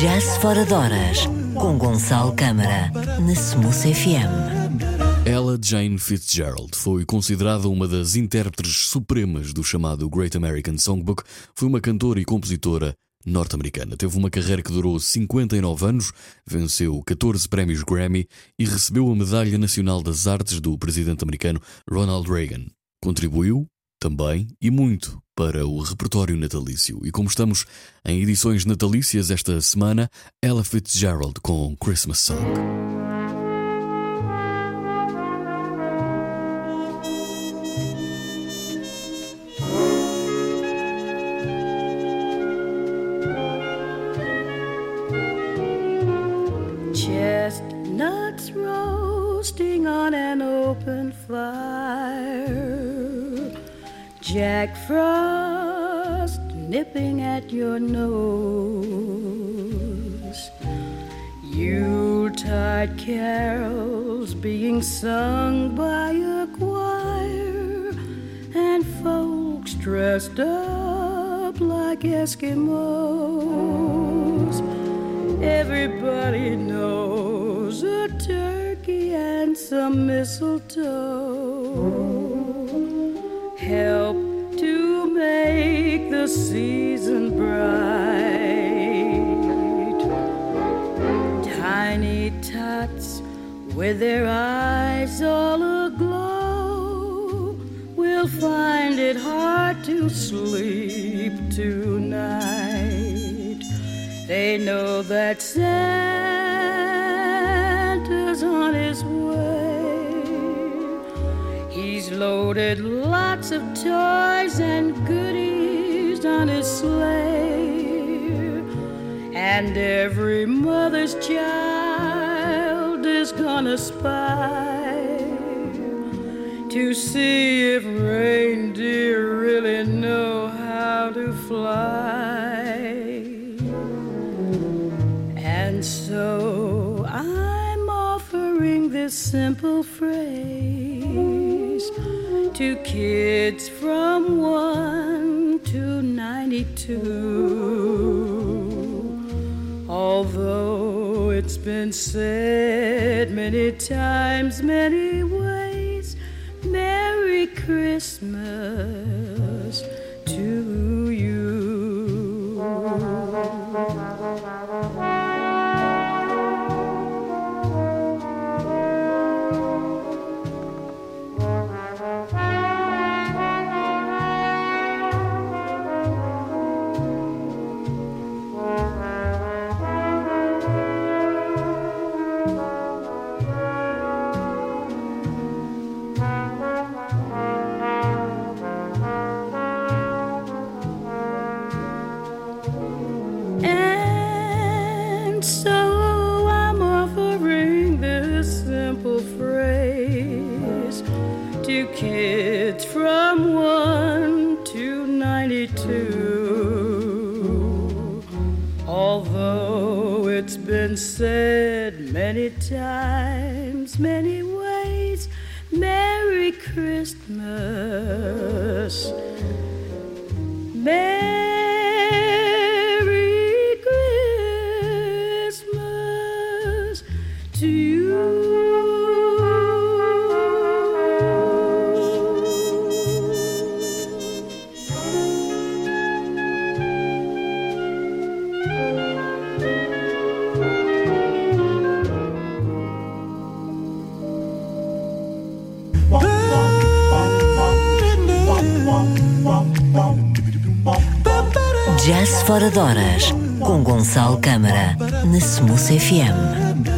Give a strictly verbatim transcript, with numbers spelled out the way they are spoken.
Jazz Fora de Horas, com Gonçalo Câmara, na Smooth F M. Ella Jane Fitzgerald foi considerada uma das intérpretes supremas do chamado Great American Songbook. Foi uma cantora e compositora norte-americana. Teve uma carreira que durou cinquenta e nove anos, venceu catorze prémios Grammy e recebeu a Medalha Nacional das Artes do presidente americano Ronald Reagan. Contribuiu também e muito para o repertório natalício. E como estamos em edições natalícias esta semana, Ella Fitzgerald com Christmas Song. Chestnuts roasting on an open fire, Jack Frost nipping at your nose, Yuletide carols being sung by a choir, and folks dressed up like Eskimos. Everybody knows a turkey and some mistletoe help to make the season bright. Tiny tots with their eyes all aglow will find it hard to sleep tonight. They know that Santa's on his way. He's loaded lots of toys and goodies on his sleigh, and every mother's child is gonna spy to see if reindeer really know how to fly. And so I'm offering this simple phrase to kids from one to ninety-two. Although it's been said many times, many ways, Merry Christmas to you. Kids from one to ninety-two. Although it's been said many times, many ways, Merry Christmas. Merry Christmas to you. Jazz Fora de Horas, com Gonçalo Câmara, na Smooth F M.